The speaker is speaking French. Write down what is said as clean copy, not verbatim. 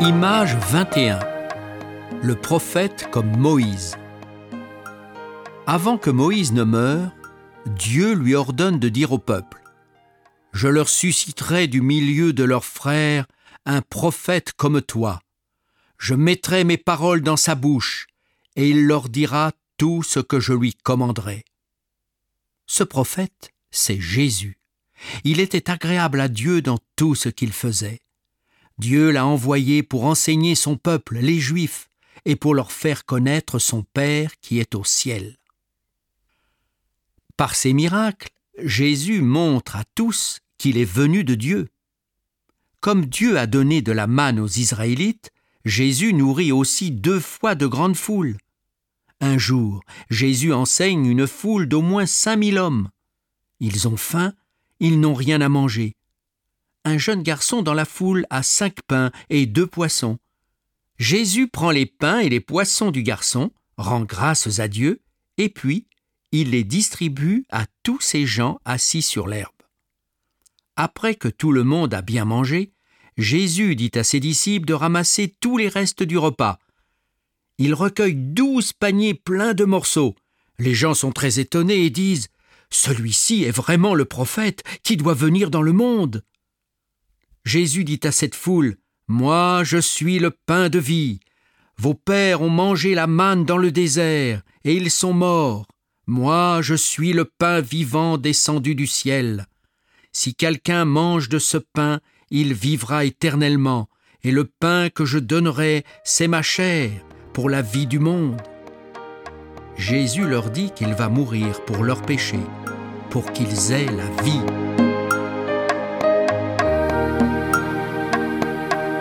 Image 21. Le prophète comme Moïse. Avant que Moïse ne meure, Dieu lui ordonne de dire au peuple : « Je leur susciterai du milieu de leurs frères un prophète comme toi. Je mettrai mes paroles dans sa bouche, et il leur dira tout ce que je lui commanderai. » Ce prophète, c'est Jésus. Il était agréable à Dieu dans tout ce qu'il faisait. Dieu l'a envoyé pour enseigner son peuple, les Juifs, et pour leur faire connaître son Père qui est au ciel. Par ses miracles, Jésus montre à tous qu'il est venu de Dieu. Comme Dieu a donné de la manne aux Israélites, Jésus nourrit aussi 2 fois de grandes foules. Un jour, Jésus enseigne une foule d'au moins 5000 hommes. Ils ont faim, ils n'ont rien à manger. Un jeune garçon dans la foule a 5 pains et 2 poissons. Jésus prend les pains et les poissons du garçon, rend grâces à Dieu, et puis il les distribue à tous ces gens assis sur l'herbe. Après que tout le monde a bien mangé, Jésus dit à ses disciples de ramasser tous les restes du repas. Il recueille 12 paniers pleins de morceaux. Les gens sont très étonnés et disent : « Celui-ci est vraiment le prophète qui doit venir dans le monde. » Jésus dit à cette foule : « Moi, je suis le pain de vie. Vos pères ont mangé la manne dans le désert, et ils sont morts. Moi, je suis le pain vivant descendu du ciel. Si quelqu'un mange de ce pain, il vivra éternellement, et le pain que je donnerai, c'est ma chair, pour la vie du monde. » Jésus leur dit qu'il va mourir pour leurs péchés, pour qu'ils aient la vie.